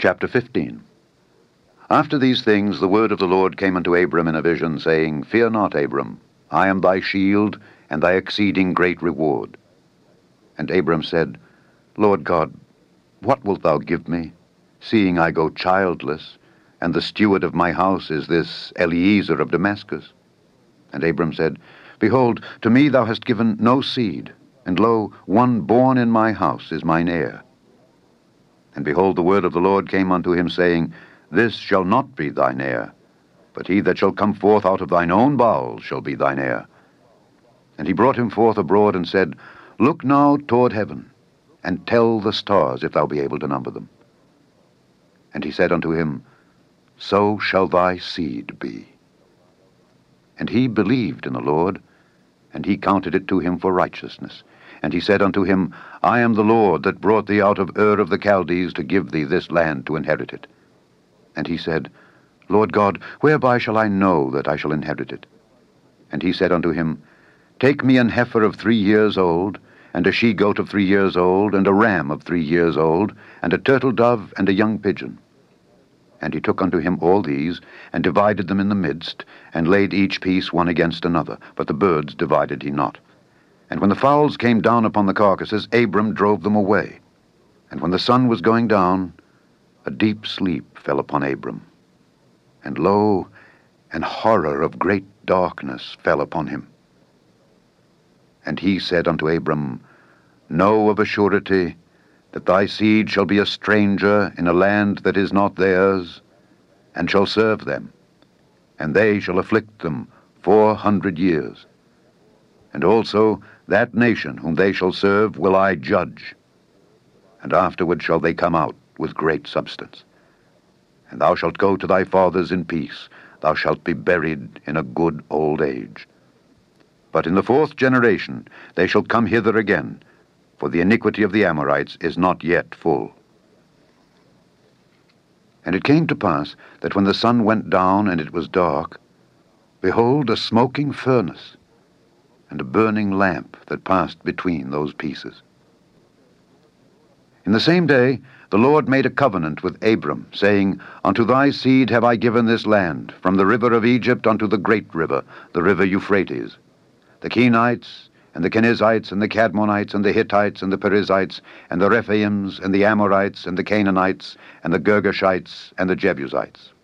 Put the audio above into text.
Chapter 15. After these things the word of the Lord came unto Abram in a vision, saying, Fear not, Abram, I am thy shield, and thy exceeding great reward. And Abram said, Lord God, what wilt thou give me, seeing I go childless, and the steward of my house is this Eliezer of Damascus? And Abram said, Behold, to me thou hast given no seed, and lo, one born in my house is mine heir. And behold, the word of the Lord came unto him, saying, This shall not be thine heir, but he that shall come forth out of thine own bowels shall be thine heir. And he brought him forth abroad, and said, Look now toward heaven, and tell the stars, if thou be able to number them. And he said unto him, So shall thy seed be. And he believed in the Lord, and he counted it to him for righteousness. And he said unto him, I am the Lord that brought thee out of Ur of the Chaldees to give thee this land to inherit it. And he said, Lord God, whereby shall I know that I shall inherit it? And he said unto him, Take me an heifer of 3 years old, and a she-goat of 3 years old, and a ram of 3 years old, and a turtle-dove, and a young pigeon. And he took unto him all these, and divided them in the midst, and laid each piece one against another, but the birds divided he not. And when the fowls came down upon the carcasses, Abram drove them away. And when the sun was going down, a deep sleep fell upon Abram. And lo, an horror of great darkness fell upon him. And he said unto Abram, Know of a surety that thy seed shall be a stranger in a land that is not theirs, and shall serve them, and they shall afflict them 400 years. And also that nation whom they shall serve will I judge, and afterward shall they come out with great substance. And thou shalt go to thy fathers in peace, thou shalt be buried in a good old age. But in the 4th generation they shall come hither again, for the iniquity of the Amorites is not yet full. And it came to pass that when the sun went down and it was dark, behold, a smoking furnace, and a burning lamp that passed between those pieces. In the same day the Lord made a covenant with Abram, saying, Unto thy seed have I given this land, from the river of Egypt unto the great river, the river Euphrates. The Kenites, and the Kenizzites, and the Cadmonites, and the Hittites, and the Perizzites, and the Rephaims, and the Amorites, and the Canaanites, and the Girgashites, and the Jebusites.